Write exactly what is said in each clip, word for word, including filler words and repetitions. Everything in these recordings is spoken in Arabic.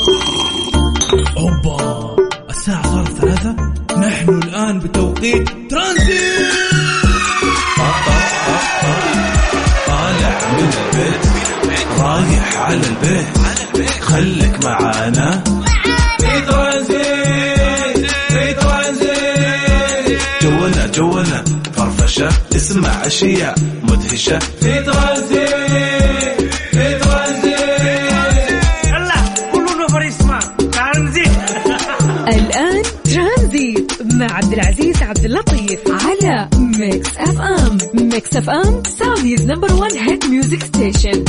أوبا الساعة صارت ثلاثة. نحن الآن بتوقيت ترانزيت. طالع من البيت رايح على البيت خليك معانا في ترانزيت في ترانزيت. جولنا جولنا فرفشة اسمع أشياء مدهشة في ترانزيت في ترانزيت. يلا كلنا فريسما ترانزيت. الآن ترانزيت مع عبد العزيز عبد اللطيف على ميكس اف ام. ميكس اف ام سعوديز نمبر وان هيت ميوزك ستيشن.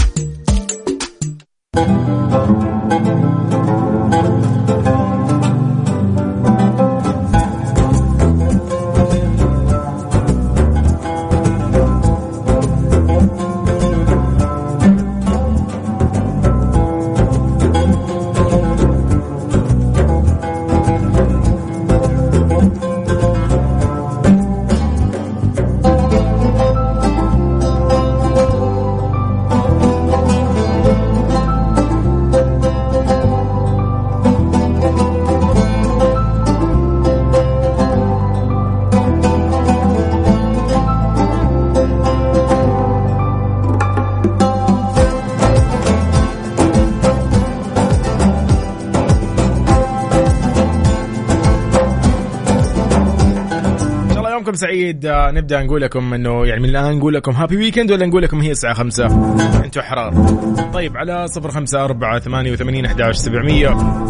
سعيد. نبدأ نقول لكم انه يعني من الآن نقول لكم هابي ويكند ولا نقول لكم هي الساعة خمسة؟ انتوا حرار. طيب على صفر خمسة أربعة ثمانية وثمانين أحد عشر سبعمية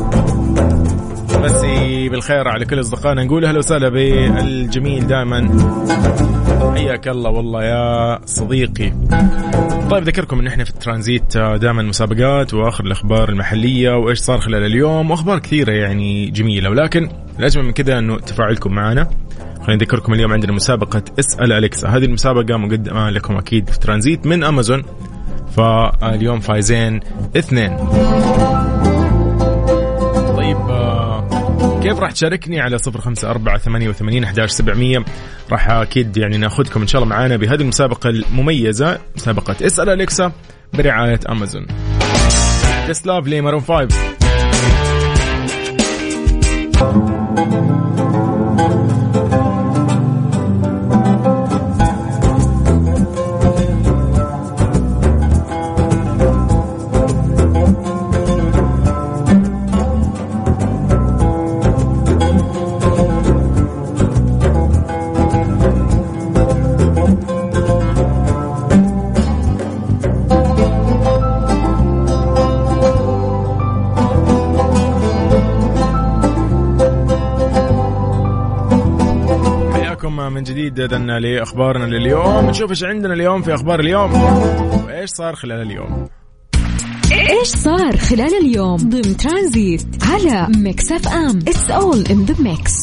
بس بالخير على كل أصدقائنا. نقول أهلا وسهلا بالجميل دائما. حياك الله والله يا صديقي. طيب ذكركم ان احنا في الترانزيت دائما مسابقات واخر الاخبار المحليه وايش صار خلال اليوم واخبار كثيره يعني جميله، ولكن الاجمل من كذا انه تفاعلكم معنا. خلينا نذكركم اليوم عندنا مسابقه اسال أليكسا. هذه المسابقه مقدمه لكم اكيد في ترانزيت من امازون، فاليوم فايزين اثنين. طيب كيف راح تشاركني؟ على صفر خمسة أربعة ثمانية وثمانين أحد عشر سبعمية. راح أكيد يعني نأخذكم إن شاء الله معانا بهذه المسابقة المميزة، مسابقة اسأل أليكسا برعاية أمازون. This Love لي مارون فايف. من جديد إذن لأخبارنا لليوم. نشوف إيش عندنا اليوم في أخبار اليوم وإيش صار خلال اليوم. إيش صار خلال اليوم ضمن ترانزيت على ميكس اف ام. It's all in the mix.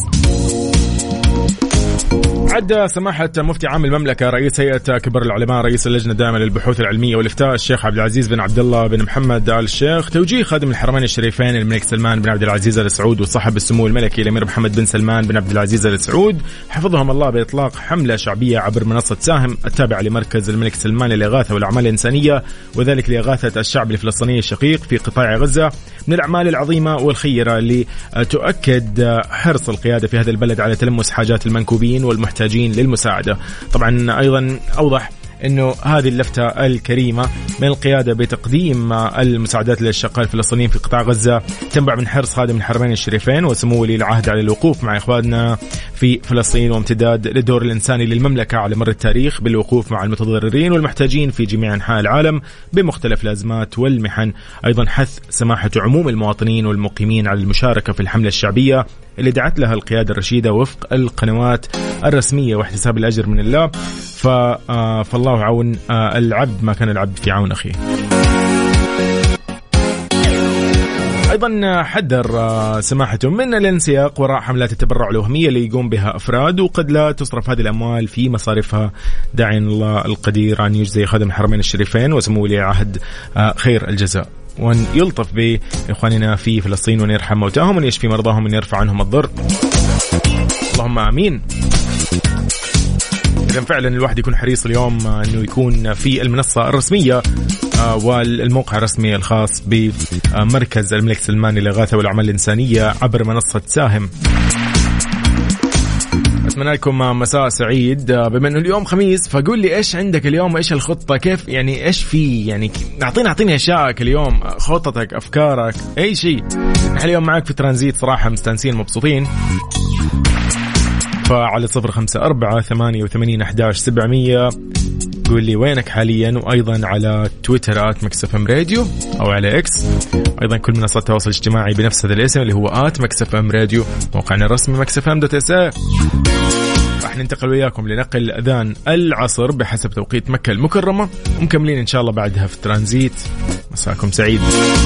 عد سماحة مفتي عام المملكة رئيس هيئة كبار العلماء رئيس اللجنة الدائمة للبحوث العلمية والإفتاء الشيخ عبد العزيز بن عبد الله بن محمد آل الشيخ توجيه خادم الحرمين الشريفين الملك سلمان بن عبد العزيز آل سعود وصاحب السمو الملكي الأمير محمد بن سلمان بن عبد العزيز آل سعود حفظهم الله بإطلاق حملة شعبية عبر منصة ساهم التابعة لمركز الملك سلمان للإغاثة والأعمال الإنسانية، وذلك لإغاثة الشعب الفلسطيني الشقيق في قطاع غزة من الأعمال العظيمة والخيرة اللي تؤكد حرص القيادة في هذا البلد على تلمس حاجات المنكوبين والمحتاجين للمساعدة. طبعا أيضا أوضح أنه هذه اللفتة الكريمة من القيادة بتقديم المساعدات للشقاء الفلسطينيين في قطاع غزة تنبع من حرص خادم الحرمين الشريفين وسمو ولي العهد على الوقوف مع إخواننا في فلسطين وامتداد للدور الإنساني للمملكة على مر التاريخ بالوقوف مع المتضررين والمحتاجين في جميع أنحاء العالم بمختلف الأزمات والمحن. أيضا حث سماحة عموم المواطنين والمقيمين على المشاركة في الحملة الشعبية اللي دعت لها القيادة الرشيدة وفق القنوات الرسمية واحتساب الأجر من الله. فالله عون العبد ما كان العبد في عون أخيه. أيضا حذر سماحته من الانسياق وراء حملات التبرع الوهمية اللي يقوم بها أفراد وقد لا تصرف هذه الأموال في مصارفها، داعين الله القدير أن يجزي خادم الحرمين الشريفين وسمو ولي عهد خير الجزاء، وأن يلطف بإخواننا في فلسطين وأن يرحم موتاهم وأن يشفي مرضاهم وأن يرفع عنهم الضر. اللهم آمين. إذن فعلا الواحد يكون حريص اليوم أنه يكون في المنصة الرسمية والموقع الرسمي الخاص بمركز الملك سلمان للإغاثة والأعمال الإنسانية عبر منصة ساهم. أتمنى لكم مساء سعيد. بما أنه اليوم خميس فقول لي إيش عندك اليوم وإيش الخطة، كيف يعني إيش في يعني أعطينا أعطيني أشياءك اليوم، خطتك، أفكارك، أي شيء. نحن اليوم معك في ترانزيت صراحة مستانسين مبسوطين. فعلى صفر خمسة أربعة ثمانية وثمانين أحداش سبعمية قول لي وينك حاليا، وأيضا على تويتر آت ميكس إف إم راديو أو على إكس، أيضا كل منصات التواصل الاجتماعي بنفس هذا الاسم اللي هو آت ميكس إف إم راديو، موقعنا الرسمي ميكس إف إم دوت إس إيه. راح ننتقل وياكم لنقل أذان العصر بحسب توقيت مكة المكرمة، ومكملين إن شاء الله بعدها في ترانزيت. مساكم سعيد.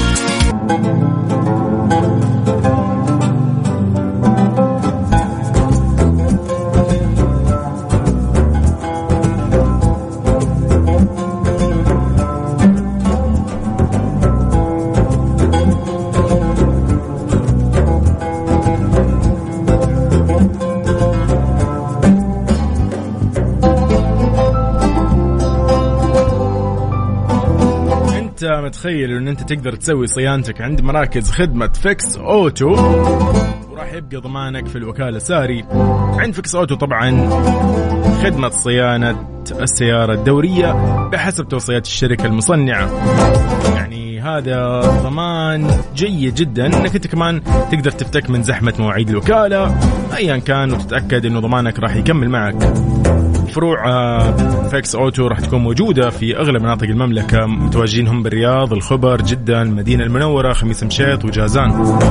متخيل ان انت تقدر تسوي صيانتك عند مراكز خدمة فيكس اوتو وراح يبقى ضمانك في الوكالة ساري. عند فيكس اوتو طبعا خدمة صيانة السيارة الدورية بحسب توصيات الشركة المصنعة، يعني هذا ضمان جيد جدا انك انت كمان تقدر تفتك من زحمة مواعيد الوكالة ايا كان، وتتأكد انه ضمانك راح يكمل معك. فروع فيكس أوتو راح تكون موجودة في أغلب مناطق المملكة، متواجدين هم بالرياض، الخبر، جدة، المدينة المنورة، خميس مشيط وجازان.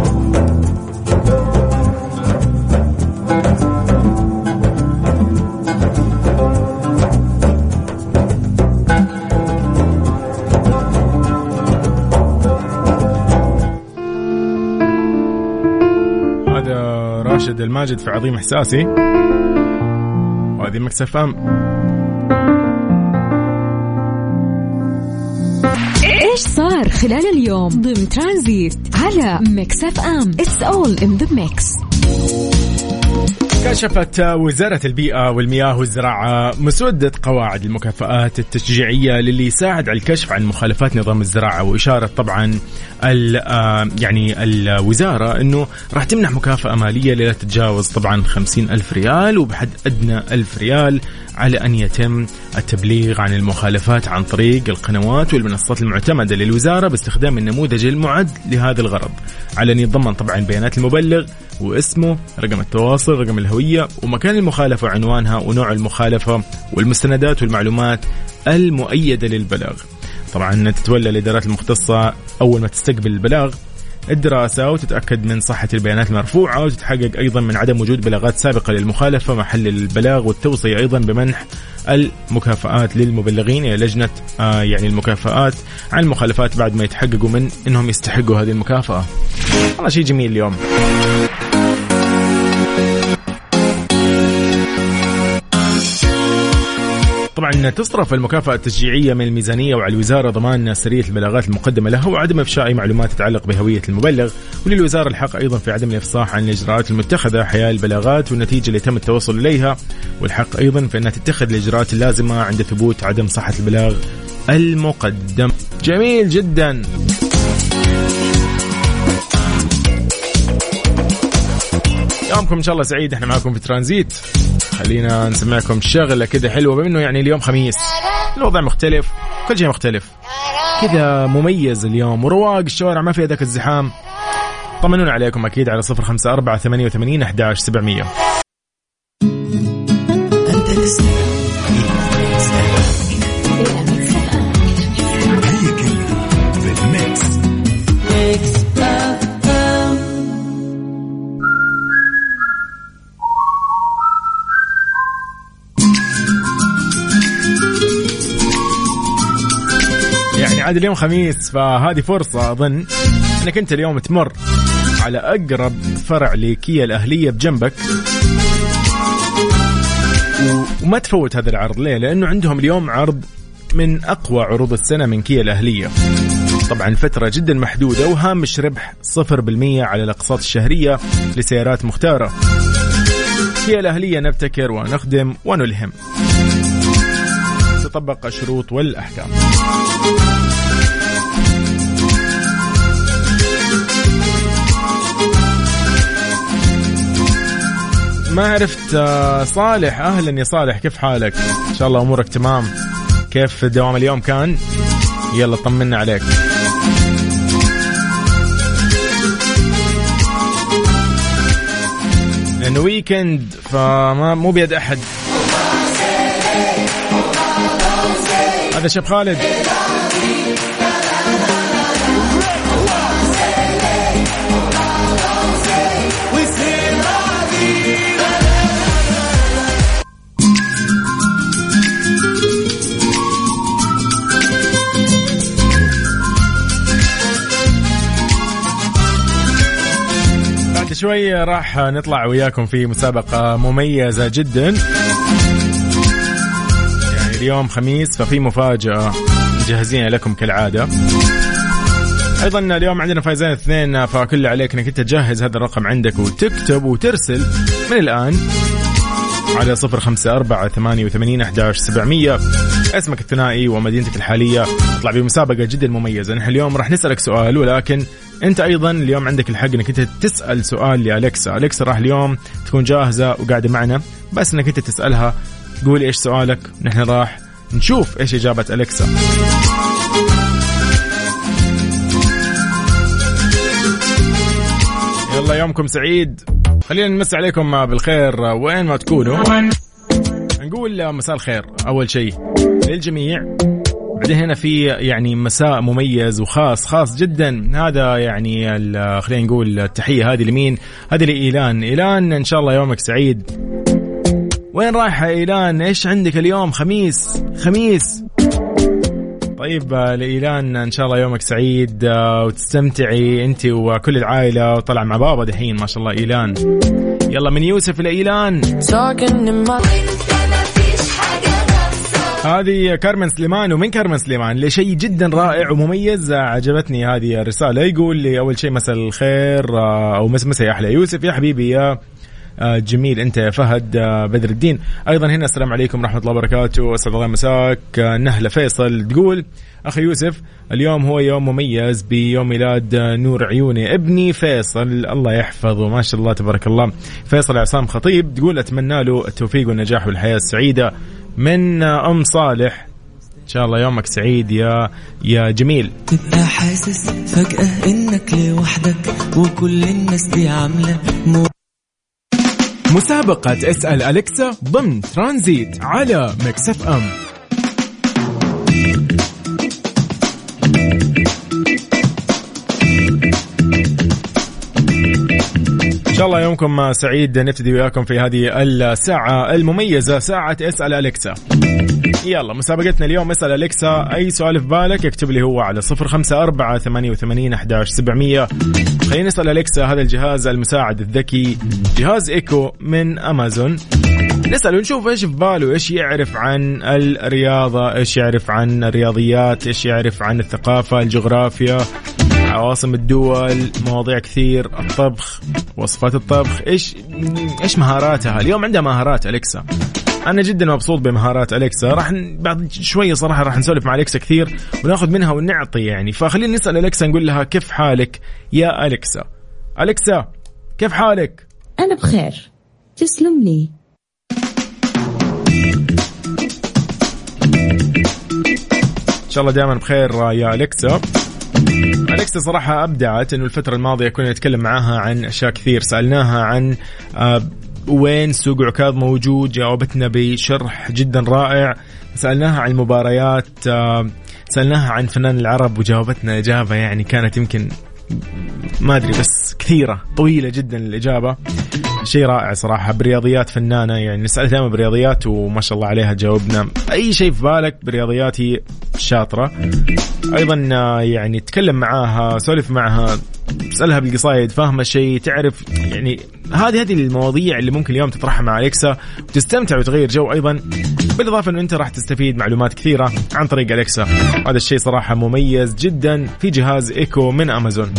هذا راشد الماجد في عظيم إحساسي، وهذه ميكس إف إم. إيش صار خلال اليوم ضمن ترانزيت على ميكس إف إم. It's all in the mix. كشفت وزارة البيئة والمياه والزراعة مسودة قواعد المكافآت التشجيعية للي يساعد على الكشف عن مخالفات نظام الزراعة، وإشارة طبعا يعني الوزارة أنه راح تمنح مكافأة مالية لا تتجاوز طبعا خمسين ألف ريال وبحد أدنى ألف ريال على أن يتم التبليغ عن المخالفات عن طريق القنوات والمنصات المعتمدة للوزارة باستخدام النموذج المعد لهذا الغرض، على أن يتضمن طبعا بيانات المبلغ واسمه، رقم التواصل، رقم الهوية، ومكان المخالفة وعنوانها ونوع المخالفة، والمستندات والمعلومات المؤيدة للبلاغ. طبعا تتولى الإدارات المختصة أول ما تستقبل البلاغ الدراسة وتتأكد من صحة البيانات المرفوعة، وتتحقق أيضا من عدم وجود بلاغات سابقة للمخالفة محل البلاغ، والتوصية أيضا بمنح المكافآت للمبلغين إلى لجنة آه يعني المكافآت عن المخالفات بعد ما يتحققوا من أنهم يستحقوا هذه المكافأة. والله شيء جميل اليوم. طبعا تصرف المكافأة التشجيعية من الميزانية وعلى الوزارة ضمان سرية البلاغات المقدمة له وعدم إفشاء أي معلومات تتعلق بهوية المبلغ، وللوزارة الحق أيضا في عدم الإفصاح عن الإجراءات المتخذة حيال البلاغات والنتيجة اللي تم التوصل إليها، والحق أيضا في أنها تتخذ الإجراءات اللازمة عند ثبوت عدم صحة البلاغ المقدم. جميل جدا. يومكم إن شاء الله سعيد. احنا معكم في ترانزيت. خلينا نسمعكم شغلة كده حلوة، بما انه يعني اليوم خميس الوضع مختلف، كل شيء مختلف كده، مميز اليوم ورواق، الشوارع ما فيها ذاك الزحام. طمنونا عليكم أكيد على صفر خمسة أربعة ثمانية وثمانين أحداش سبعمية. عاد اليوم خميس، فهذه فرصة أظن أنك أنت اليوم تمر على أقرب فرع لكيا الأهلية بجنبك وما تفوت هذا العرض. ليه؟ لأنه عندهم اليوم عرض من أقوى عروض السنة من كيا الأهلية. طبعا فترة جدا محدودة وهامش ربح صفر بالمية على الأقساط الشهرية لسيارات مختارة. كيا الأهلية نبتكر ونخدم ونلهم، تطبق الشروط والأحكام. ما عرفت. صالح، أهلا يا صالح، كيف حالك؟ إن شاء الله أمورك تمام. كيف دوام اليوم كان؟ يلا طمنا عليك. لأنه ويكند فما مو بيد أحد. هذا شيخ خالد. شوي راح نطلع وياكم في مسابقة مميزة جدا. يعني اليوم خميس ففي مفاجأة مجهزين لكم كالعادة. أيضا اليوم عندنا فايزين اثنين، فكل اللي عليك انك انت تجهز هذا الرقم عندك وتكتب وترسل من الآن على صفر خمسة أربعة ثمانية وثمانين أحد عشر سبعمية اسمك الثنائي ومدينتك الحالية. اطلع بمسابقة جدا مميزة. نحن اليوم راح نسألك سؤال، ولكن انت ايضا اليوم عندك الحق انك انت تسأل سؤال لأليكسا. أليكسا راح اليوم تكون جاهزة وقاعدة معنا، بس انك انت تسألها قولي ايش سؤالك، نحن راح نشوف ايش اجابة أليكسا. يلا يومكم سعيد. خلينا نمس عليكم بالخير وين ما تكونوا. نقول مساء الخير أول شيء للجميع. بعدين هنا في يعني مساء مميز وخاص خاص جدا. هذا يعني خلينا نقول التحية هذه لمين؟ هذه لإيلان. إيلان إن شاء الله يومك سعيد. وين رايحة إيلان؟ إيش عندك اليوم؟ خميس خميس. طيب لإيلان إن شاء الله يومك سعيد وتستمتعي أنت وكل العائلة وطلع مع بابا دحين ما شاء الله إيلان. يلا من يوسف لإيلان. هذه كارمن سليمان، ومن كارمن سليمان لشيء جدا رائع ومميز. عجبتني هذه الرسالة. يقول لي أول شيء مساء الخير أو مس مساء يا أحلى يوسف يا حبيبي يا جميل أنت يا فهد بدر الدين. أيضا هنا السلام عليكم ورحمة الله وبركاته، أسعد الله مساك. نهلة فيصل تقول أخي يوسف اليوم هو يوم مميز بيوم ميلاد نور عيوني ابني فيصل، الله يحفظه ما شاء الله تبارك الله. فيصل عصام خطيب تقول أتمنى له التوفيق والنجاح والحياة السعيدة من أم صالح. إن شاء الله يومك سعيد يا يا جميل. تبقى حاسس فجأة إنك لوحدك وكل الناس دي عاملة م... مسابقة اسأل أليكسا ضمن ترانزيت على ميكس اف ام. إن شاء الله يومكم سعيد. نبتدي وياكم في هذه الساعة المميزة، ساعة اسأل أليكسا. يلا مسابقتنا اليوم اسأل أليكسا أي سؤال في بالك اكتب لي هو على صفر خمسة أربعة ثمانية وثمانين أحد عشر سبعمية. خلينا نسأل أليكسا هذا الجهاز المساعد الذكي جهاز إيكو من أمازون. نسأل ونشوف إيش في باله، إيش يعرف عن الرياضة، إيش يعرف عن الرياضيات، إيش يعرف عن الثقافة، الجغرافيا، عواصم الدول، مواضيع كثير، الطبخ، وصفات الطبخ، إيش إيش مهاراتها. اليوم عندها مهارات أليكسا. أنا جدا مبسوط بمهارات أليكسا. راح بعد شوية صراحة راح نسولف مع أليكسا كثير وناخذ منها ونعطي يعني. فخلينا نسأل أليكسا نقول لها كيف حالك يا أليكسا؟ أليكسا كيف حالك؟ أنا بخير تسلم لي. إن شاء الله دائما بخير يا أليكسا. أليكسا صراحة أبدعت إنه الفترة الماضية كنا نتكلم معاها عن أشياء كثير. سألناها عن آه وين سوق عكاظ موجود، جاوبتنا بشرح جدا رائع. سألناها عن المباريات، سألناها عن فنان العرب وجاوبتنا إجابة يعني كانت يمكن ما أدري بس كثيرة طويلة جدا الإجابة. شيء رائع صراحة. برياضيات فنانة يعني نسأل دائما برياضيات وما شاء الله عليها جاوبنا أي شيء في بالك برياضيات هي شاطرة. أيضا يعني تكلم معاها سولف معها تسألها بالقصايد فاهمة شيء تعرف يعني هذه هذه المواضيع اللي ممكن اليوم تطرحها مع أليكسا وتستمتع وتغير جو. أيضا بالإضافة أنه أنت راح تستفيد معلومات كثيرة عن طريق أليكسا. هذا الشيء صراحة مميز جدا في جهاز إيكو من أمازون.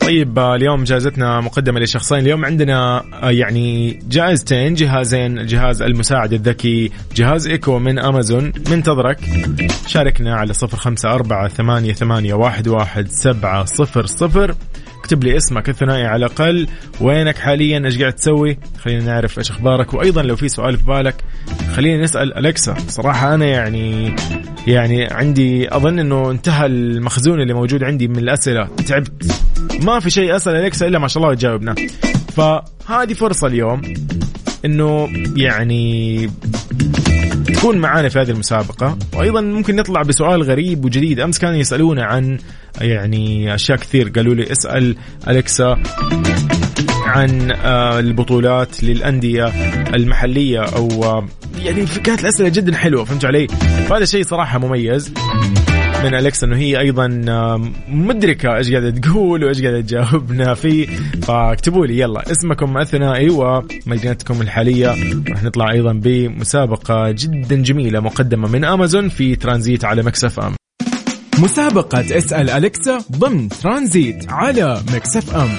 طيب اليوم جائزتنا مقدمة لشخصين. اليوم عندنا يعني جائزتين، جهازين، الجهاز المساعد الذكي جهاز إيكو من أمازون منتظرك. شاركنا على صفر خمسة أربعة ثمانية ثمانية واحد واحد سبعة صفر صفر. اكتب لي اسمك الثنائي على الأقل، وينك حاليا، ايش قاعد تسوي، خلينا نعرف ايش اخبارك. وايضا لو في سؤال في بالك خلينا نسأل أليكسا. صراحة انا يعني يعني عندي اظن انه انتهى المخزون اللي موجود عندي من الأسئلة، تعبت، ما في شيء أسأل أليكسا الا ما شاء الله تجاوبنا. فهذه فرصة اليوم انه يعني تكون معانا في هذه المسابقة. وأيضا ممكن نطلع بسؤال غريب وجديد. أمس كانوا يسألونا عن يعني أشياء كثير، قالوا لي اسأل أليكسا عن البطولات للأندية المحلية، أو يعني كانت الأسئلة جدا حلوة، فهمت علي؟ فهذا شيء صراحة مميز من أليكسا، إنه هي أيضا مدركة إيش قاعدة تقول وإيش قاعدة تجاوبنا فيه. فاكتبوا لي يلا اسمكم الثنائي ومدينتكم الحالية. راح نطلع أيضا بمسابقة جدا جميلة مقدمة من أمازون في ترانزيت على ميكس اف ام. مسابقة اسأل أليكسا ضمن ترانزيت على ميكس اف ام.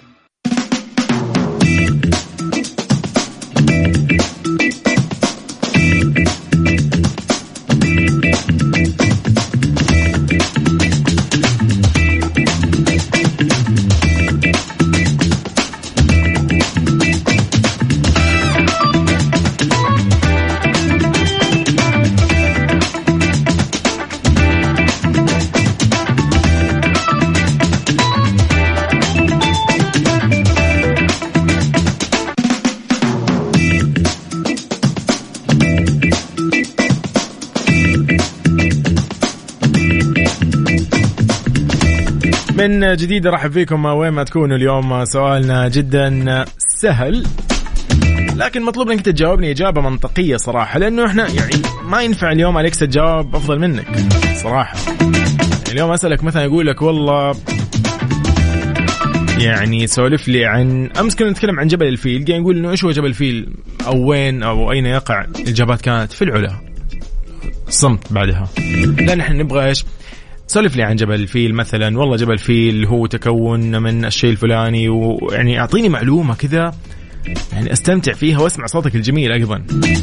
من جديد رحب فيكم وين ما تكونوا. اليوم سؤالنا جدا سهل، لكن مطلوب انك تجاوبني إجابة منطقية صراحة، لأنه احنا يعني ما ينفع اليوم أليكسا تجاوب أفضل منك صراحة. يعني اليوم أسألك مثلا يقول لك والله يعني سولف لي عن أمس كنا نتكلم عن جبل الفيل، قاعد نقول إنه إيش هو جبل الفيل أو وين أو أين يقع. الإجابات كانت في العلا، صمت بعدها. لا نحن نبغى إيش، سولف لي عن جبل الفيل مثلا. والله جبل الفيل هو تكون من الشيء الفلاني، ويعني أعطيني معلومة كذا يعني أستمتع فيها وأسمع صوتك الجميل أيضا.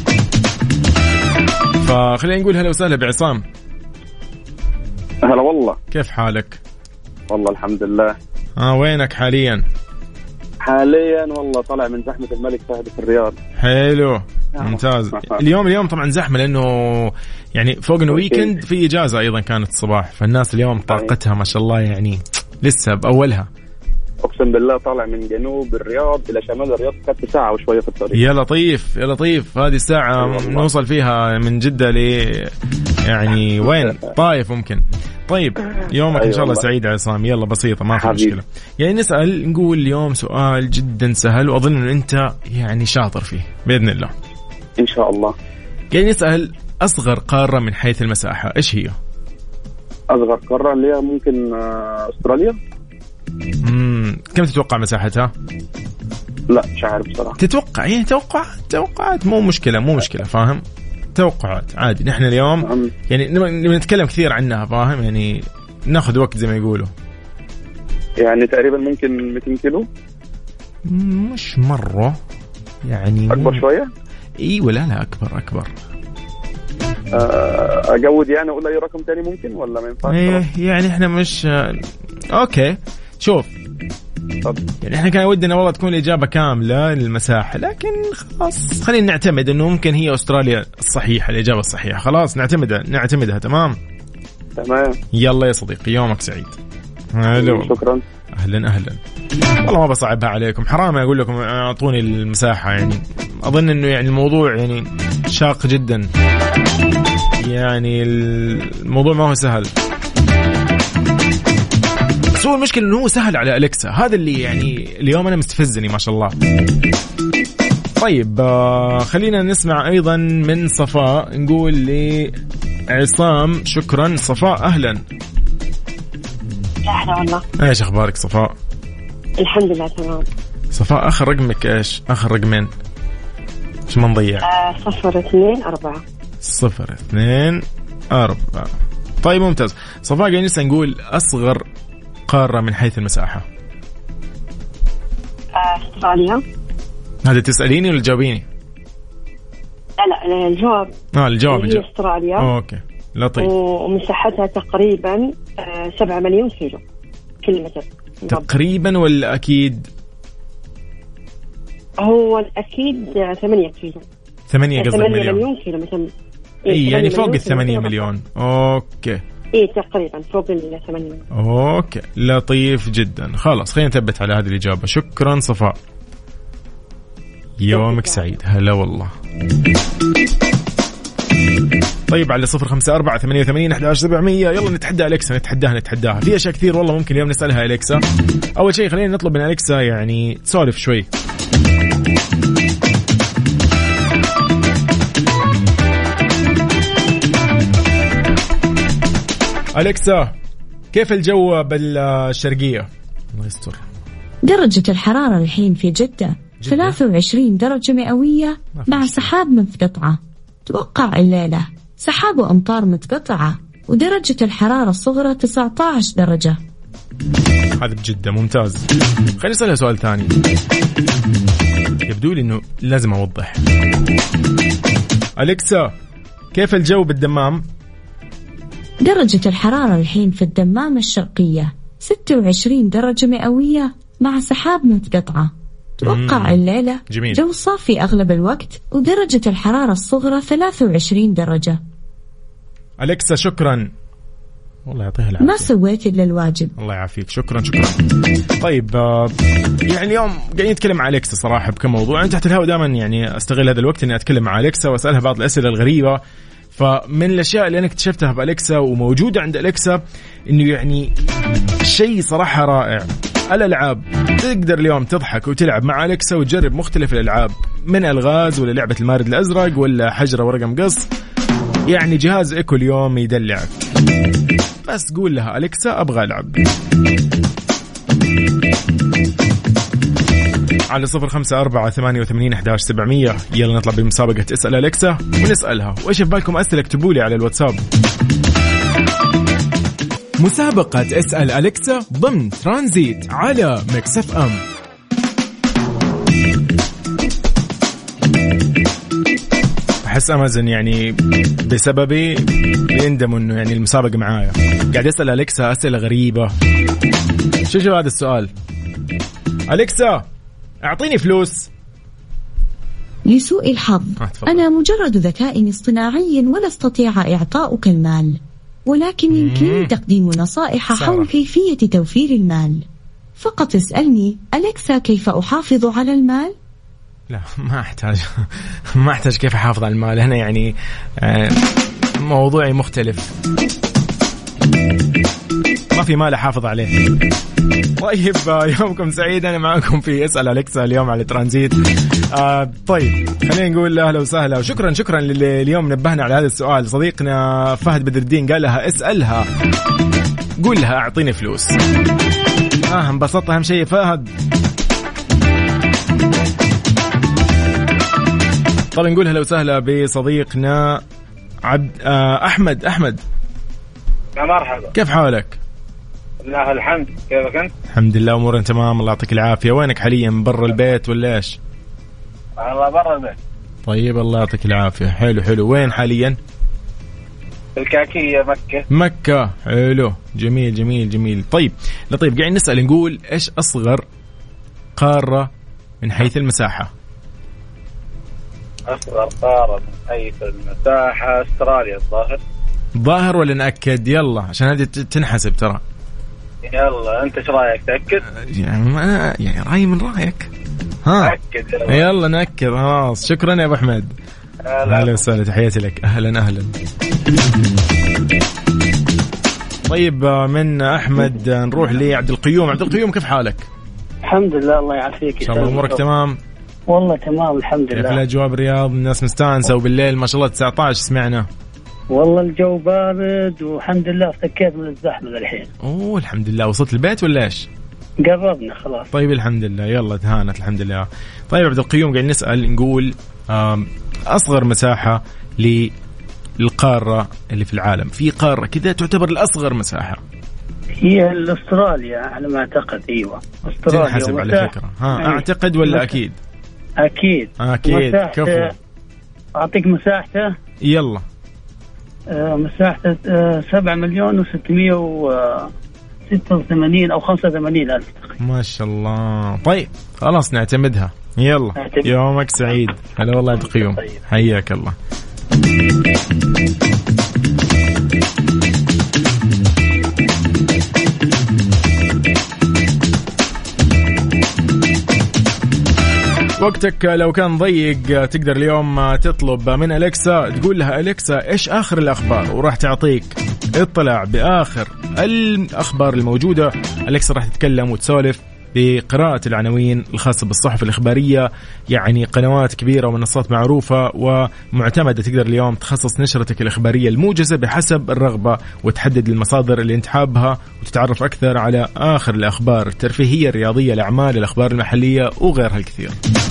فخلينا نقول هلا وسهلا بعصام. هلا والله، كيف حالك؟ والله الحمد لله. آه وينك حاليا؟ حاليا والله طالع من زحمة الملك فهد في الرياض. حلو ممتاز. اليوم اليوم طبعا زحمة لأنه يعني فوق انه ويكند، في إجازة أيضا كانت الصباح، فالناس اليوم طاقتها ما شاء الله يعني لسه بأولها. أقسم بالله طالع من جنوب الرياض إلى شمال الرياض كانت ساعة وشوية في الطريق. يا لطيف يا لطيف، هذه الساعة نوصل فيها من جدة ل يعني وين؟ طايف ممكن. طيب يومك أيوة إن شاء الله سعيد عصام. يلا بسيطة ما في مشكلة. يعني نسأل نقول اليوم سؤال جدا سهل، وأظن أن أنت يعني شاطر فيه بإذن الله إن شاء الله. يعني نسأل أصغر قارة من حيث المساحة إيش هي؟ أصغر قارة اللي هي ممكن أستراليا. امم كم تتوقع مساحتها؟ لا مش عارف بصراحة. تتوقع يعني توقع توقعات مو مشكلة مو مشكلة فاهم، توقعات عادي. نحن اليوم يعني نبغى نتكلم كثير عنها فاهم، يعني ناخذ وقت زي ما يقولوا. يعني تقريبا ممكن مئتين كيلو. مش مرة يعني أكبر شوية. إيه ولا لا أكبر أكبر. أجود يعني أقول أي رقم تاني ممكن ولا ما ينفعش؟ إيه يعني إحنا مش أوكي. شوف طب يعني إحنا كان ودنا والله تكون الإجابة كاملة للمساحة، لكن خلاص خلينا نعتمد إنه ممكن هي أستراليا الصحيحة، الإجابة الصحيحة. خلاص نعتمدها نعتمدها تمام تمام. يلا يا صديقي يومك سعيد. هلو شكرا. أهلا أهلا. والله ما بصعبها عليكم، حرام أقول لكم أعطوني المساحة، يعني أظن إنه يعني الموضوع يعني شاق جدا، يعني الموضوع ما هو سهل. بس هو المشكلة إنه هو سهل على أليكسا، هذا اللي يعني اليوم أنا مستفزني ما شاء الله. طيب خلينا نسمع أيضا من صفاء، نقول لعصام شكرا. صفاء أهلا. أهلا والله. إيش أخبارك صفاء؟ الحمد لله تمام. صفاء آخر رقمك إيش؟ آخر رقمين إيش ما نضيع؟ آه صفر اثنين أربعة. صفر اثنين أربعة. طيب ممتاز. صفاء قاعدين لسه نقول أصغر قارة من حيث المساحة. استراليا. هذا تسأليني ولا تجاوبيني؟ لا لا الجواب. اه الجواب هي الجواب. استراليا. اوكي لطيف. ومساحتها تقريبا سبعة مليون كيلو كيلومتر. تقريبا ولا أكيد؟ هو الأكيد ثمانية كيلو. ثمانية قصدك مليون. مليون كيلو مثلا. إيه يعني فوق الثمانية مليون. أوكي. إيه تقريبا فوق الثمانية مليون. أوكي لطيف جدا. خلاص خلينا نثبت على هذه الإجابة. شكرا صفاء. يومك سعيد. هلا والله. طيب على صفر خمسة أربعة ثمانية وثمانين أحد عشر سبعمية. يلا نتحدى أليكسا. نتحداها نتحداها في أشياء كثير والله ممكن اليوم نسألها أليكسا. أول شيء خلينا نطلب من أليكسا يعني تسولف شوي. أليكسا كيف الجو بالشرقية؟ الله يستر. درجة الحرارة الحين في جدة ثلاثة وعشرين درجة مئوية مع سحاب متقطعة. توقع الليلة سحاب وأمطار متقطعة ودرجة الحرارة الصغرى تسعة عشر درجة. هذا بجدة ممتاز. خلينا نسألها سؤال ثاني. يبدو لي إنه لازم أوضح. أليكسا كيف الجو بالدمام؟ درجة الحرارة الحين في الدمام الشرقية ستة وعشرين درجة مئوية مع سحاب متقطعة. توقع الليلة جميل. جو صافي أغلب الوقت ودرجة الحرارة الصغرى ثلاثة وعشرين درجة. أليكسا شكرا. والله يعطيها العافية. ما سويت إلا الواجب. الله يعافيك. شكرا شكرا. طيب يعني اليوم قاعدين نتكلم مع أليكسا صراحة بكم موضوع. أنا تحت الهواء دائما يعني أستغل هذا الوقت إني أتكلم مع أليكسا وأسألها بعض الأسئلة الغريبة. فمن الأشياء اللي أنا اكتشفتها بأليكسا وموجودة عند أليكسا إنه يعني شيء صراحة رائع. الألعاب تقدر اليوم تضحك وتلعب مع أليكسا وتجرب مختلف الألعاب من ألغاز ولا لعبة المارد الأزرق ولا حجرة ورقم قص. يعني جهاز إيكو اليوم يدلعك. بس قول لها أليكسا أبغى ألعب. على صفر خمسة أربعة ثمانية وثمانين أحد عشر سبعمية. يلا نطلع بمسابقة اسأل أليكسا ونسألها وإيش في بالكم أسئلة اكتبوا لي على الواتساب. مسابقة اسأل أليكسا ضمن ترانزيت على ميكس اف ام. أحس أمازن يعني بسببي بيندموا إنه يعني المسابقة معايا. قاعد أسأل أليكسا أسئلة غريبة. شو شو هذا السؤال؟ أليكسا أعطيني فلوس. لسوء الحظ أنا مجرد ذكاء اصطناعي ولا استطيع إعطاؤك المال، ولكن يمكن تقديم نصائح حول كيفية توفير المال. فقط اسألني أليكسا كيف أحافظ على المال؟ لا ما أحتاج ما أحتاج كيف أحافظ على المال. هنا يعني موضوعي مختلف. ما في مال أحافظ عليه. طيب يومكم سعيد. أنا معكم في اسأل أليكسا اليوم على ترانزيت. آه طيب خلينا نقول أهلا وسهلا وشكرا شكرا للي اليوم نبهنا على هذا السؤال. صديقنا فهد بدر الدين قال لها اسألها قول لها أعطيني فلوس. آه انبسطت أهم شيء فهد. طبعا نقول أهلا وسهلا بصديقنا عبد آه أحمد. أحمد يا مرحبا كيف حالك؟ لله الحمد. كيفك أنت؟ الحمد لله أمورنا تمام الله يعطيك العافية. وينك حاليا برا البيت ولا إيش؟ والله برا البيت. طيب الله يعطيك العافية. حلو حلو. وين حاليا؟ الكاكية مكة. مكة حلو جميل جميل جميل. طيب لطيب قاعد نسأل نقول إيش أصغر قارة من حيث المساحة؟ أصغر قارة من حيث المساحة أستراليا الظاهر. ظاهر ولا نأكد؟ يلا عشان هذه تنحسب ترى. يلا أنت إيش رأيك تأكد؟ يعني ما يعني رأي من رأيك. ها أكد يلا, يلا نأكد خلاص. شكرا يا أبو أحمد. أهلا وسهلا تحياتي لك. أهلا أهلا. طيب من أحمد نروح لعبد القيوم. عبد القيوم كيف حالك؟ الحمد لله الله يعافيك. إن شاء الله أمورك تمام؟ والله تمام الحمد لله. كيف الأجواء بالرياض؟ الناس مستانسة وبالليل ما شاء الله تسعة عشر سمعنا. والله الجو بارد والحمد لله افتكيت من الزحمة الحين. أوه الحمد لله. وصلت البيت ولا إيش؟ قربنا خلاص. طيب الحمد لله. يلا تهانت الحمد لله. طيب عبد القيوم قاعد نسأل نقول أصغر مساحة للقارة اللي في العالم. في قارة كذا تعتبر الأصغر مساحة. هي الاستراليا على ما اعتقد. ايوه استراليا تنحسب على فكرة. ها أيه. اعتقد ولا اكيد؟ اكيد اكيد. كفو. اعطيك مساحته. يلا. آه مساحته آه سبعة مليون وستمية وستة وثمانين او خمسة وثمانين الف. ما شاء الله. طيب خلاص نعتمدها. يلا اعتمد. يومك سعيد. هلا والله انت قيوم. طيب. حياك الله. وقتك لو كان ضيق تقدر اليوم تطلب من أليكسا، تقول لها أليكسا إيش آخر الأخبار، وراح تعطيك اطلاع بآخر الأخبار الموجودة. أليكسا راح تتكلم وتسولف بقراءة العناوين الخاصة بالصحف الإخبارية، يعني قنوات كبيرة ومنصات معروفة ومعتمدة. تقدر اليوم تخصص نشرتك الإخبارية الموجزة بحسب الرغبة، وتحدد المصادر اللي انت حابها، وتتعرف أكثر على آخر الأخبار الترفيهية، الرياضية، الأعمال، الأخبار المحلية وغيرها الكثير.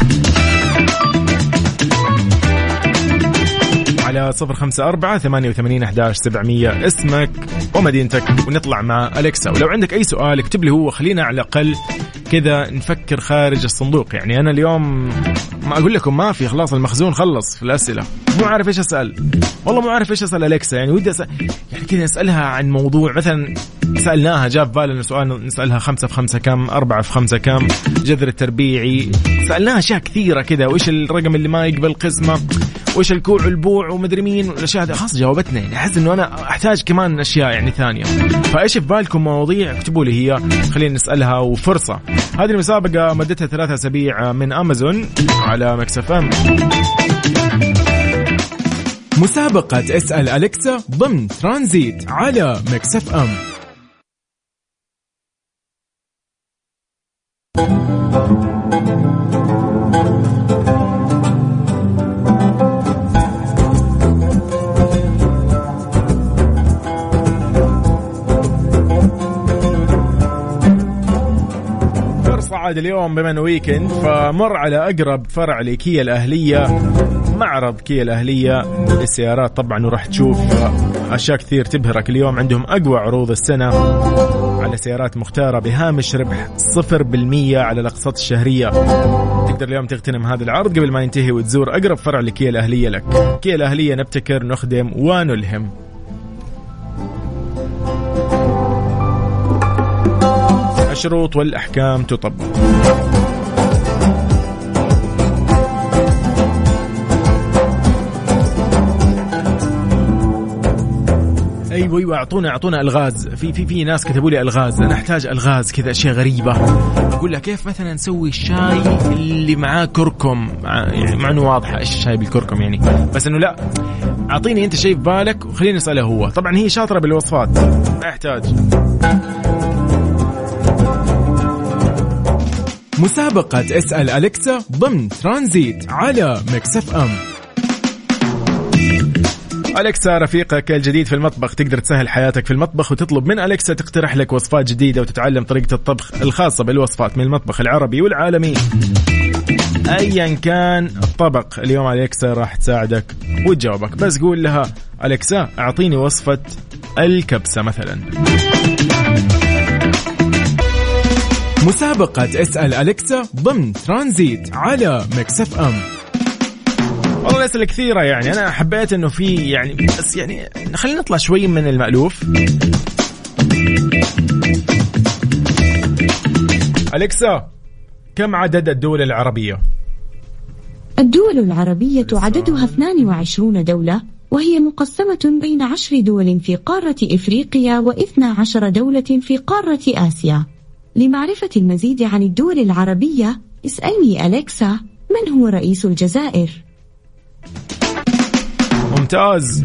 على صفر خمسة أربعة ثمانية وثمانين أحد عشر سبعمية اسمك ومدينتك ونطلع مع أليكسا. ولو عندك أي سؤال اكتب لي هو، خلينا على الأقل كذا نفكر خارج الصندوق. يعني أنا اليوم ما أقول لكم ما في، خلاص المخزون خلص في الأسئلة، مو عارف إيش أسأل، والله مو عارف إيش أسأل أليكسا. يعني ودي أسأل يعني كذا نسألها عن موضوع، مثلا سألناها جاب بالنا سؤال نسألها خمسة في خمسة كم، أربعة في خمسة كم، جذر التربيعي، سألناها أشياء كثيرة كذا، وإيش الرقم اللي ما يقبل قسمة، وإيش الكوع والبوع ومدري مين والأشياء هذه. خلاص جاوبتنا. يعني أحس إنه أنا أحتاج كمان أشياء يعني ثانية. فإيش في بالكم مواضيع اكتبوا لي هي، خلينا نسألها. وفرصة هذه المسابقة مدتها ثلاثة أسابيع من أمازون على ميكس اف ام. مسابقة اسأل أليكسا ضمن ترانزيت على ميكس اف ام. عاد اليوم بما انه ويكند، فمر على اقرب فرع لكيا الاهليه، معرض كيا الاهليه للسيارات طبعا، وراح تشوف اشياء كثير تبهرك. اليوم عندهم اقوى عروض السنه على سيارات مختاره بهامش ربح صفر بالمية على الاقساط الشهريه. تقدر اليوم تغتنم هذا العرض قبل ما ينتهي وتزور اقرب فرع لكيا الاهليه لك. كيا الاهليه، نبتكر، نخدم ونلهم. الشروط والأحكام تطبق. ايوه ايوه اعطونا اعطونا الغاز. في في في ناس كتبوا لي الغاز، انا احتاج الغاز كذا، اشياء غريبه. اقول لك كيف مثلا نسوي الشاي اللي معاه كركم، مع يعني مع انه واضحه ايش الشاي بالكركم يعني، بس انه لا، اعطيني انت شيء في بالك وخليني اساله هو. طبعا هي شاطره بالوصفات، ما يحتاج. مسابقة اسأل أليكسا ضمن ترانزيت على ميكس اف ام. أليكسا رفيقك الجديد في المطبخ، تقدر تسهل حياتك في المطبخ وتطلب من أليكسا تقترح لك وصفات جديدة وتتعلم طريقة الطبخ الخاصة بالوصفات من المطبخ العربي والعالمي. أيا كان الطبق اليوم أليكسا راح تساعدك وتجاوبك. بس قول لها أليكسا أعطيني وصفة الكبسة مثلا. مسابقة اسأل أليكسا ضمن ترانزيت على ميكس اف ام. والله الأسئلة كثيرة، يعني أنا حبيت إنه في يعني بس يعني خلينا نطلع شوي من المألوف. أليكسا، كم عدد الدول العربية؟ الدول العربية عددها اثنين وعشرين دولة، وهي مقسمة بين عشر دول في قارة إفريقيا واثنى عشر دولة في قارة آسيا. لمعرفة المزيد عن الدول العربية اسألني أليكسا من هو رئيس الجزائر؟ ممتاز.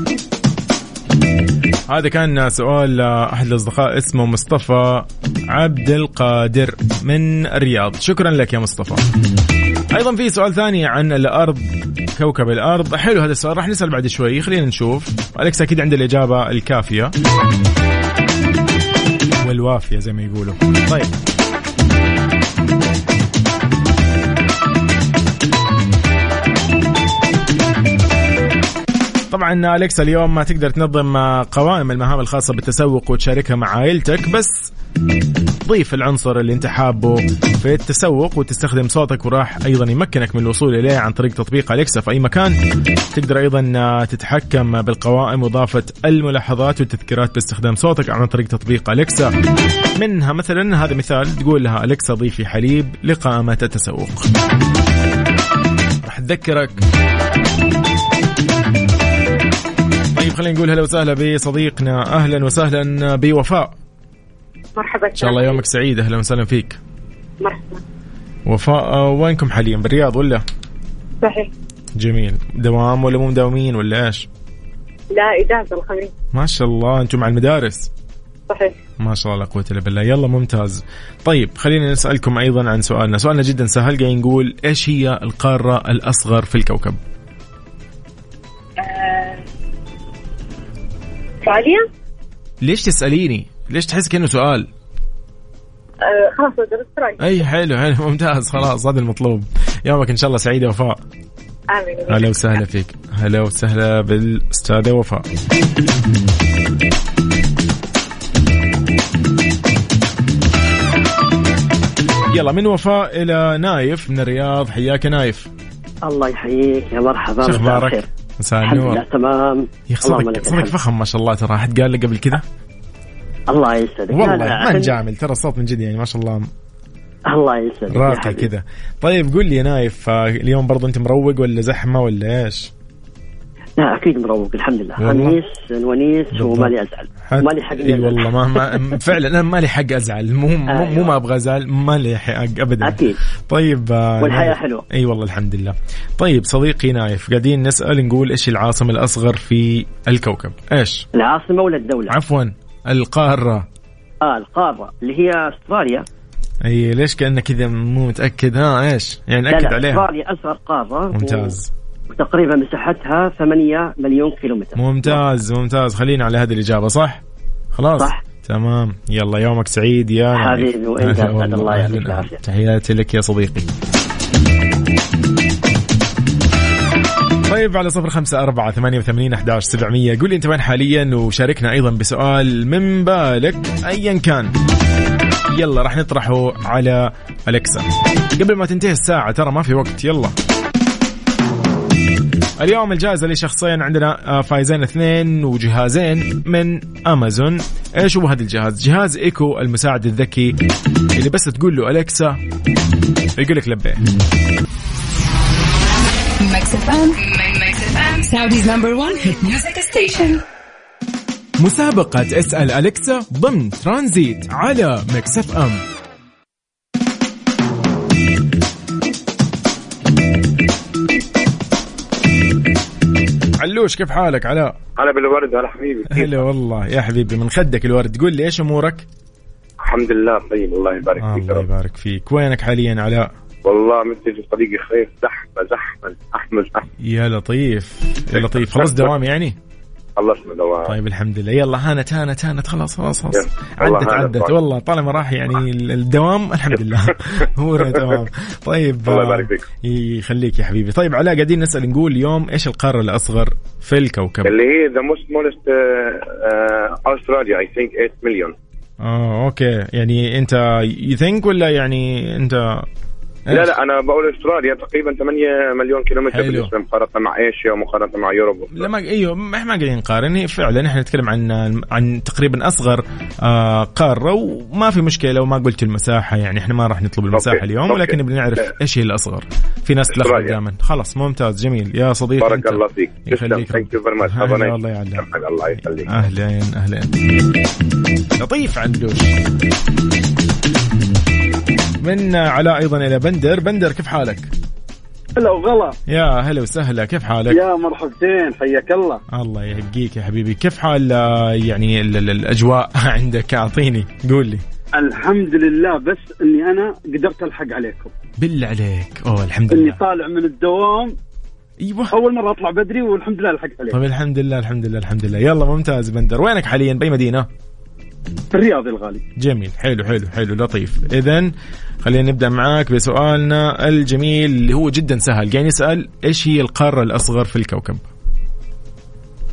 هذا كان سؤال أحد الأصدقاء اسمه مصطفى عبد القادر من الرياض. شكرا لك يا مصطفى. أيضا في سؤال ثاني عن الأرض، كوكب الأرض. حلو هذا السؤال، راح نسأل بعد شوي، خلينا نشوف. أليكسا أكيد عند الإجابة الكافية والوافية زي ما يقولوا. طيب طبعا طبعا أليكسا اليوم ما تقدر تنظم قوائم المهام الخاصة بالتسوق وتشاركها مع عائلتك، بس ضيف العنصر اللي انت حابه في التسوق وتستخدم صوتك، وراح ايضا يمكنك من الوصول اليه عن طريق تطبيق أليكسا في اي مكان. تقدر ايضا تتحكم بالقوائم واضافة الملاحظات والتذكيرات باستخدام صوتك عن طريق تطبيق أليكسا. منها مثلا هذا مثال، تقول لها أليكسا ضيفي حليب لقائمة التسوق، راح تذكرك. طيب خلينا نقول هلا وسهلا بصديقنا، اهلا وسهلا بوفاء. مرحبا، ان شاء الله يومك سعيد، اهلا وسهلا فيك. مرحبا وفاء. وينكم حاليا؟ بالرياض ولا؟ صحيح. جميل. دوام ولا مو مداومين ولا ايش؟ لا اجازه الخميس. ما شاء الله انتم مع المدارس. صحيح. ما شاء الله لا قوه الا بالله. يلا ممتاز. طيب خلينا نسالكم ايضا عن سؤالنا، سؤالنا جدا سهل، قاعدين نقول ايش هي القاره الاصغر في الكوكب؟ استراليا. ليش تساليني؟ ليش تحس كأنه سؤال؟ أه خلاص درست استراليا. اي حلو حلو ممتاز، خلاص هذا المطلوب. يومك ان شاء الله سعيد وفاء. امين. هلا وسهلا فيك، هلا وسهلا بالاستاذه وفاء. يلا من وفاء الى نايف من الرياض، حياك نايف. الله يحييك، يا مرحبا. شو اخبارك؟ مساء النور. تمام. صدق صدق فخم ما شاء الله، ترى حد قال لك قبل كذا؟ الله يسعدك والله ما نجامل، ترى الصوت من جد يعني ما شاء الله. الله يسعدك راقي كذا. طيب قول لي يا نايف، اليوم برضو انت مروق ولا زحمه ولا ايش؟ لا اكيد مروق الحمد لله، خميس ونيس وما لي ازعل. ما لي حق. اي والله ما, ما فعلا انا ما لي حق ازعل، مو مو, أيوة. مو ما ابغى ازعل، ما لي حق ابدا. اكيد. طيب والحياه حلوه. اي والله الحمد لله. طيب صديقي نايف، قاعدين نسال نقول ايش العاصمه الاصغر في الكوكب؟ ايش العاصمه ولا الدوله؟ عفوا القاره. اه القاره اللي هي استراليا. اي ليش كأنك كذا مو متاكد؟ ها ايش يعني اكد عليها. استراليا اصغر قاره. ممتاز. وتقريبا مساحتها ثمانية مليون كيلومتر. ممتاز ممتاز. خلينا على هذه الإجابة صح؟ خلاص صح. تمام. يلا يومك سعيد يا حبيبي، وانت اسعد الله يعطيك العافية. تحياتي لك يا صديقي. طيب على صفر خمسة أربعة ثمانية وثمانين أحد عشر سبعمية قولي أنت وين حاليا، وشاركنا أيضا بسؤال من بالك أيا كان. يلا راح نطرحه على أليكسا قبل ما تنتهي الساعة، ترى ما في وقت. يلا اليوم الجائزة لشخصين، عندنا فايزين اثنين وجهازين من أمازون. إيش هو هذا الجهاز؟ جهاز إيكو المساعد الذكي اللي بس تقول له أليكسا يقول لك لبيه. مسابقة اسأل أليكسا ضمن ترانزيت على ميكس اف ام. علوش كيف حالك علاء؟ هلا بالورد. هلا حبيبي. هلا والله يا حبيبي من خدك الورد. قول لي ايش امورك؟ الحمد لله طيب الله يبارك آه فيك. الله يبارك فيك. وينك حاليا علاء؟ والله متجه صديقي خير، زحمه زحمه احمد أحمد. يا لطيف يا لطيف. خلص دوام يعني؟ خلصنا دوام. طيب الحمد لله. يلا هانت هانت هانت خلاص خلاص خلاص عدت عدت والله طالما راح يعني الدوام الحمد لله. هو تمام. طيب الله يبارك فيك. يخليك يا حبيبي. طيب علاء قاعدين نسأل نقول اليوم ايش القارة الأصغر في الكوكب؟ اللي هي the most smallest Australia I think eight million. اه اوكي. يعني انت you think ولا يعني انت؟ لا لا أنا بقول أستراليا تقريبا ثمانية مليون كيلومتر بالنسبة مقارنة مع إيشيا ومقارنة مع يوروب. لا ما أيوه ما إحنا قاعدين نقارن. فعلا إحنا نتكلم عن عن تقريبا أصغر آه قارة، وما في مشكلة وما قلت المساحة، يعني إحنا ما راح نطلب المساحة أوكي. اليوم أوكي. ولكن بنعرف إيش هي الأصغر. في ناس تلخبط دائما. خلاص ممتاز جميل يا صديقي. بارك الله فيك. يخليك. الله الله يعلمك. الله يخليك. أهلين أهلين. لطيف عندوش. من علاء أيضا إلى بندر. بندر كيف حالك؟ هلا وغلا. يا هلا وسهلا كيف حالك؟ يا مرحبتين حياك الله. الله يحييك يا حبيبي. كيف حال يعني الأجواء عندك؟ أعطيني قول لي. الحمد لله، بس إني أنا قدرت ألحق عليكم. بالله عليك. أوه الحمد لله. إني طالع من الدوام. أيوة. أول مرة أطلع بدري والحمد لله لحقت عليك. طيب الحمد لله الحمد لله الحمد لله. يلا ممتاز بندر. وينك حاليا؟ بأي مدينة؟ في الرياض الغالي. جميل حلو حلو حلو لطيف. إذن خلينا نبدأ معاك بسؤالنا الجميل اللي هو جدا سهل. قاعد نسأل إيش هي القارة الأصغر في الكوكب؟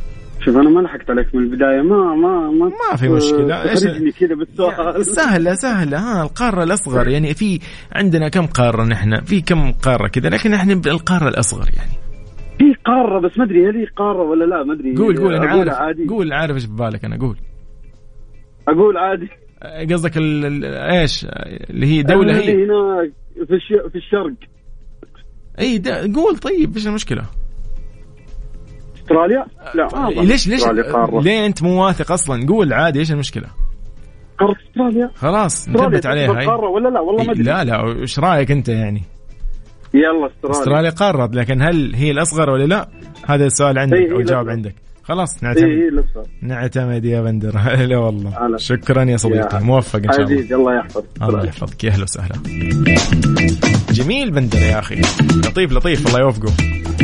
شوف أنا ما لحقت عليك من البداية. ما ما ما ما في مشكلة. إيش كذا بالسؤال؟ سهلة سهلة. ها القارة الأصغر يعني في عندنا كم قارة نحن؟ في كم قارة كذا، لكن نحن القارة الأصغر يعني. في قارة بس ما أدري هل هي قارة ولا لا، ما أدري. قول قول أنا عارف. عادي. قول عارف إيش ببالك أنا. قول. أقول عادي. قصدك ال إيش اللي هي دولة هي؟ اللي هنا في الش في الشرق. أي دا قول. طيب إيش المشكلة؟ استراليا؟ لا. آه ليش ليش ليه أنت مو واثق أصلا؟ قول عادي. إيش المشكلة؟ قارة استراليا. خلاص نثبت عليها. هاي قارة ولا لا؟ والله ما أدري. لا لا إيش رأيك أنت يعني؟ يلا استراليا. استراليا قارة، لكن هل هي الأصغر ولا لا؟ هذا السؤال عندك أو الجواب عندك. خلاص نعتمد. إيه إيه نعتمد يا بندر. لا والله أنا. شكرا يا صديقي. يا موفق إن شاء الله. عزيز الله يحفظك. الله يحفظك. يا أهلا وسهلا. جميل بندر يا أخي. لطيف لطيف. الله يوفقه.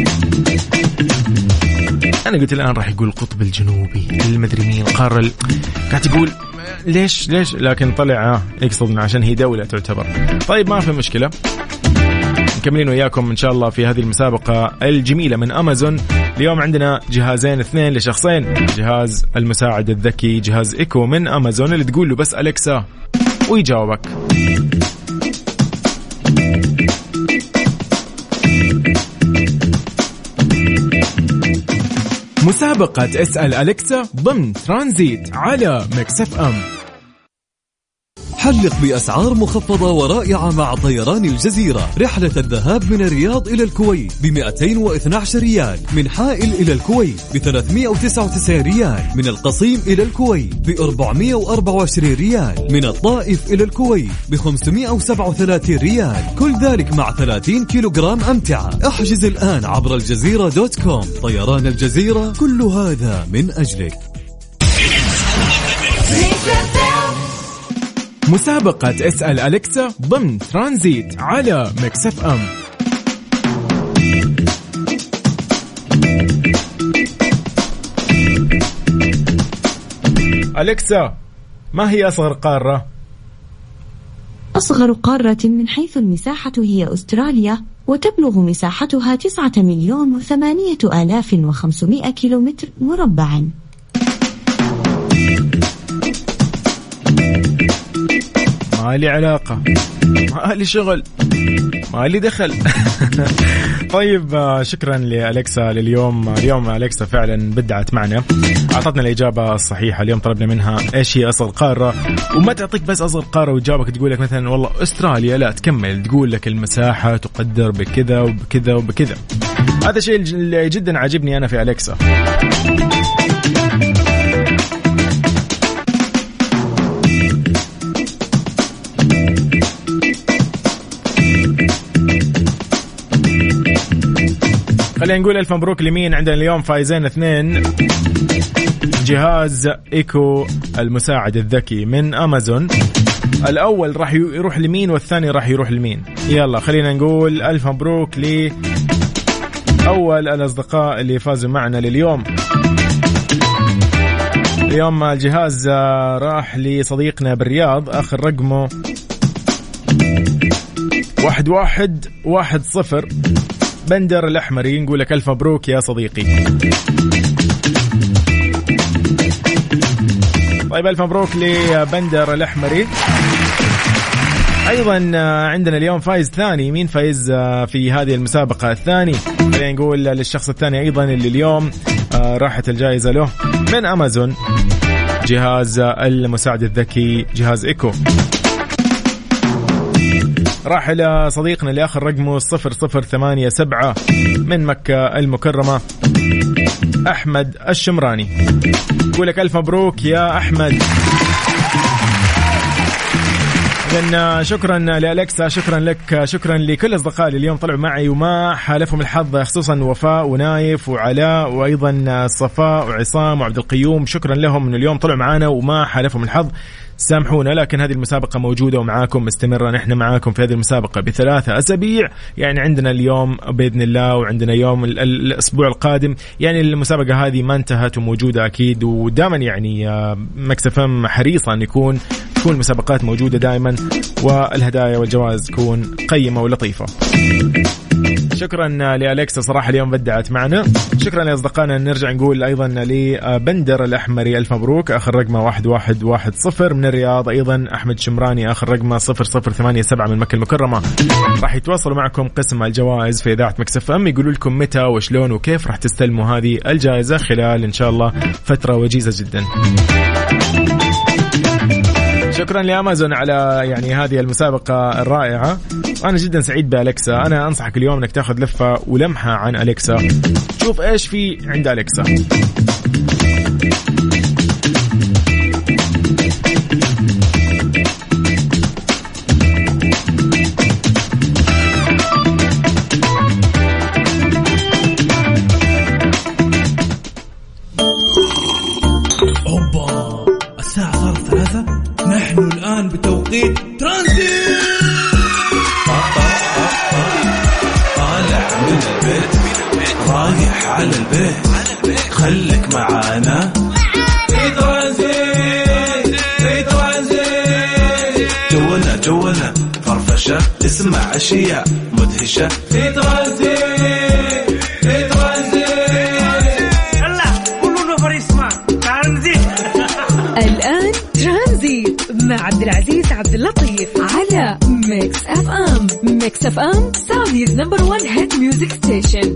أنا قلت الآن راح يقول القطب الجنوبي المدري مين قارة ال... قاعد تقول ليش ليش لكن طلع آه يقصد عشان هي دولة تعتبر. طيب ما في مشكلة. مكملين وياكم إن شاء الله في هذه المسابقة الجميلة من أمازون. اليوم عندنا جهازين اثنين لشخصين. جهاز المساعد الذكي جهاز إيكو من أمازون اللي تقول له بس أليكسا ويجاوبك. مسابقة اسأل أليكسا ضمن ترانزيت على ميكس اف ام. حلق بأسعار مخفضة ورائعة مع طيران الجزيرة. رحلة الذهاب من الرياض إلى الكويت ب مئتين واثني عشر ريال، من حائل إلى الكويت ب ثلاثمئة وتسعة وتسعين ريال، من القصيم إلى الكويت ب أربعمئة وأربعة وعشرين ريال، من الطائف إلى الكويت ب خمسمئة وسبعة وثلاثين ريال، كل ذلك مع ثلاثين كيلوغرام أمتعة. احجز الآن عبر الجزيرة دوت كوم. طيران الجزيرة، كل هذا من أجلك. مسابقة اسأل أليكسا ضمن ترانزيت على ميكس اف ام. أليكسا ما هي أصغر قارة؟ أصغر قارة من حيث المساحة هي أستراليا، وتبلغ مساحتها تسعة مليون وثمانية آلاف وخمسمئة كيلومتر مربعا. ما لي علاقة، ما لي شغل، ما لي دخل. طيب شكرا لأليكسا لليوم. اليوم أليكسا فعلا بدعت معنا، أعطتنا الإجابة الصحيحة. اليوم طلبنا منها إيش هي أصغر قارة، وما تعطيك بس أصغر قارة وتجاوبك تقول لك مثلا والله أستراليا، لا تكمل تقول لك المساحة تقدر بكذا وبكذا وبكذا. هذا شيء اللي جدا عاجبني أنا في أليكسا. خلينا نقول ألف مبروك لمين عندنا اليوم فايزين اثنين. جهاز إيكو المساعد الذكي من أمازون. الأول راح يروح لمين والثاني راح يروح لمين؟ يلا خلينا نقول ألف مبروك لأول الأصدقاء اللي فازوا معنا لليوم. اليوم الجهاز راح لصديقنا بالرياض، آخر رقمه واحد واحد واحد صفر، بندر الأحمري. نقول لك ألف مبروك يا صديقي. طيب ألف مبروك لبندر الأحمري. أيضا عندنا اليوم فايز ثاني. مين فايز في هذه المسابقة الثاني؟ خلينا نقول للشخص الثاني أيضا اللي اليوم راحت الجائزة له من أمازون، جهاز المساعد الذكي جهاز إيكو. راح إلى صديقنا اللي آخر رقمه صفر صفر ثمانية سبعة من مكة المكرمة، أحمد الشمراني. أقول لك ألف مبروك يا أحمد. إذن شكرا لأليكسا، شكرا لك، شكرا لكل أصدقائي اليوم طلعوا معي وما حالفهم الحظ، خصوصا وفاء ونايف وعلاء وأيضا صفاء وعصام وعبد القيوم. شكرا لهم من اليوم طلعوا معنا وما حالفهم الحظ، سامحونا. لكن هذه المسابقة موجودة ومعاكم مستمرة. نحن معاكم في هذه المسابقة بثلاثة أسابيع، يعني عندنا اليوم بإذن الله وعندنا يوم الأسبوع القادم. يعني المسابقة هذه ما انتهت وموجودة أكيد، ودائما يعني ميكس اف ام حريصة أن يكون تكون المسابقات موجودة دائما، والهدايا والجوائز تكون قيمة ولطيفة. شكرا لأليكسا صراحة اليوم بدعت معنا. شكرا لأصدقائنا. نرجع نقول أيضا لبندر الأحمري ألف مبروك آخر رقمه واحد واحد واحد صفر من الرياض. أيضا أحمد شمراني آخر رقمه صفر صفر ثمانية سبعة من مكة المكرمة. راح يتواصلوا معكم قسم الجوائز في إذاعة مكس اف ام يقولوا لكم متى وشلون وكيف راح تستلموا هذه الجائزة خلال إن شاء الله فترة وجيزة جدا. شكرا لأمازون على يعني هذه المسابقة الرائعة. أنا جدا سعيد بأليكسا. أنا أنصحك اليوم أنك تأخذ لفة ولمحة عن أليكسا. شوف إيش في عند أليكسا. أوبا الساعة صارت ثلاثة. نحن الآن بتوقيت ترانزيت. طالع من البيت رايح على البيت خليك معانا في ترانزيت في ترانزيت. جولنا جولنا فرفشة تسمع أشياء مدهشة في ترانزيت في ترانزيت. يلا كلنا فريسمان ترانزيت. الآن ترانزيت مع عبد العزيز عبد اللطيف على ميكس اف ام. ميكس اف ام سعوديز نمبر وان هيت ميوزك ستيشن.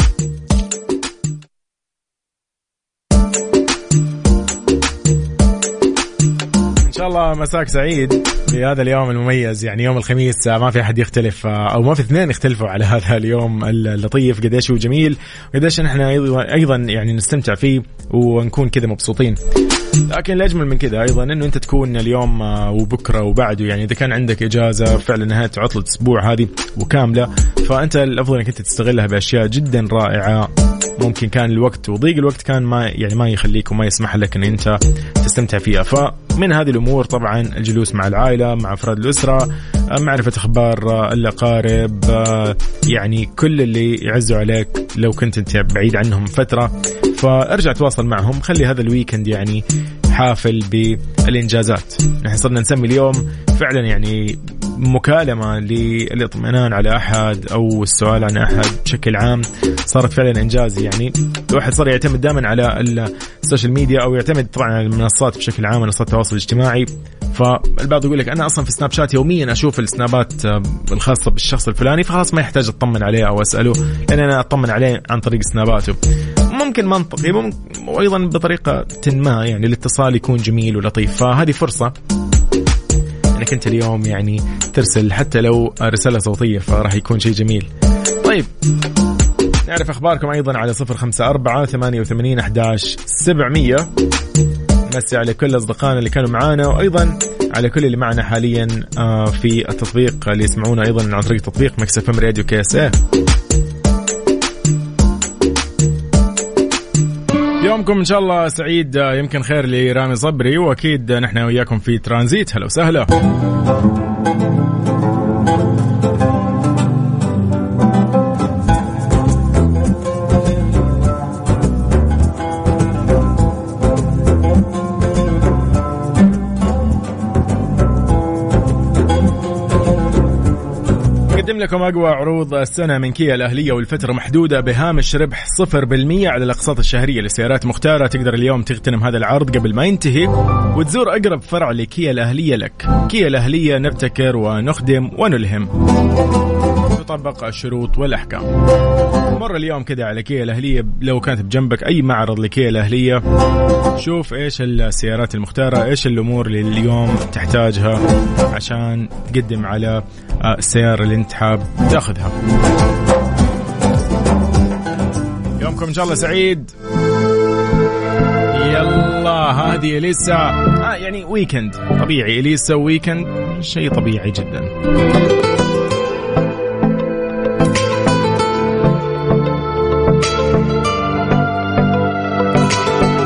إن شاء الله مساك سعيد في هذا اليوم المميز. يعني يوم الخميس ما في أحد يختلف أو ما في اثنين يختلفوا على هذا اليوم اللطيف قديش هو جميل وقديش نحن أيضا يعني نستمتع فيه ونكون كذا مبسوطين. لكن الأجمل من كذا أيضا إنه أنت تكون اليوم وبكرة وبعده. يعني إذا كان عندك إجازة فعلا نهاية عطلة أسبوع هذه وكاملة فأنت الأفضل إنك أنت تستغلها بأشياء جدا رائعة. ممكن كان الوقت وضيق الوقت كان ما يعني ما يخليك وما يسمح لك إن أنت تستمتع فيها. فمن هذه الأمور طبعا الجلوس مع العائلة مع أفراد الأسرة معرفة أخبار الأقارب يعني كل اللي يعزوا عليك لو كنت أنت بعيد عنهم فترة فارجع تواصل معهم. خلي هذا الويكند يعني حافل بالإنجازات. نحن صرنا نسمي اليوم فعلا يعني مكالمة للاطمئنان على أحد أو السؤال عن أحد بشكل عام صارت فعلا إنجاز. يعني الواحد صار يعتمد دائما على السوشيال ميديا أو يعتمد طبعا على المنصات بشكل عام منصات التواصل الاجتماعي. فالبعض يقول لك أنا أصلا في سناب شات يوميا أشوف السنابات الخاصة بالشخص الفلاني فخلاص ما يحتاج أطمن عليه أو أسأله لأن أنا أطمن عليه عن طريق سناباته. ممكن منطقي ممكن وأيضا بطريقة ما يعني الاتصال يكون جميل ولطيف. فهذه فرصة انك انت اليوم يعني ترسل حتى لو رسالة صوتية فراح يكون شيء جميل. طيب نعرف اخباركم ايضا على صفر خمسة أربعة ثمانية وثمانين أحد عشر سبعمية. نمسي على كل اصدقائنا اللي كانوا معانا وايضا على كل اللي معنا حاليا في التطبيق اللي يسمعونا ايضا عن طريق تطبيق مكس اف ام راديو كاس ايه. يومكم إن شاء الله سعيد يمكن خير لرامي صبري وأكيد نحن وياكم في ترانزيت. هلا وسهلا. نقدم لكم أقوى عروض السنة من كيا الأهلية والفترة محدودة بهامش ربح صفر بالمية على الأقساط الشهرية لسيارات مختارة. تقدر اليوم تغتنم هذا العرض قبل ما ينتهي وتزور أقرب فرع لكيا الأهلية لك. كيا الأهلية نبتكر ونخدم ونلهم. تطبق الشروط والأحكام. مر اليوم كده على كيا الأهلية لو كانت بجنبك أي معرض لكيا الأهلية شوف إيش السيارات المختارة إيش الأمور اللي اليوم تحتاجها عشان تقدم على السيارة اللي انت حاب تاخذها. يومكم إن شاء الله سعيد. يلا هذه إليسا آه يعني ويكند طبيعي. إليسا ويكند شيء طبيعي جدا.